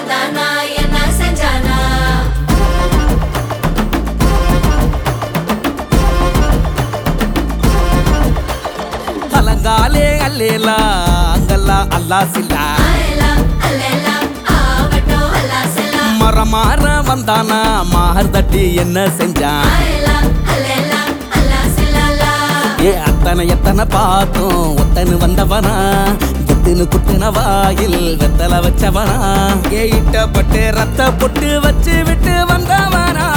வந்தானா என்ன செஞ்சானா அலங்காலே அல்லேலா அங்கல்லா அல்லா சில்லா மரமாற வந்தானா மார் தட்டி என்ன செஞ்சான் ஏ அத்தனை எத்தனை பார்த்தோம் ஒத்தனு வந்தவனா எத்துனு குத்துன வாயில் வெத்தல வச்சவனா ஏ இட்டப்பட்டு ரத்த பொட்டு வச்சு விட்டு வந்தவனா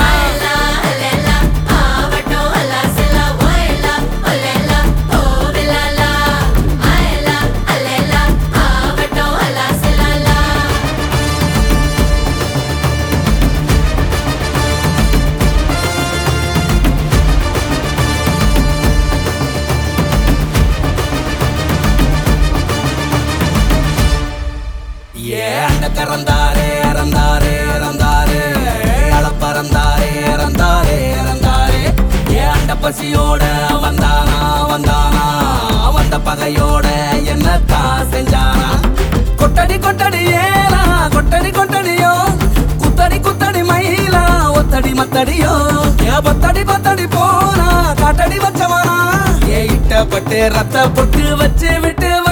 இறந்தாரே இறந்தாரே இறந்தாரே அளப்பறந்தாரே இறந்தாரே இறந்தாரே ஏ அண்ட பசியோட வந்தானா வந்தானா வந்த பகையோட என்னத்தான் செஞ்சானா கொட்டடி கொட்டடி ஏலா கொட்டடி கொட்டடியோ குத்தடி குத்தடி மயிலா ஒத்தடி மத்தடியோ ஏ பத்தடி பத்தடி போனா காட்டடி வச்சவனா ஏ இட்டப்பட்டு ரத்த பொட்டு வச்சு விட்டு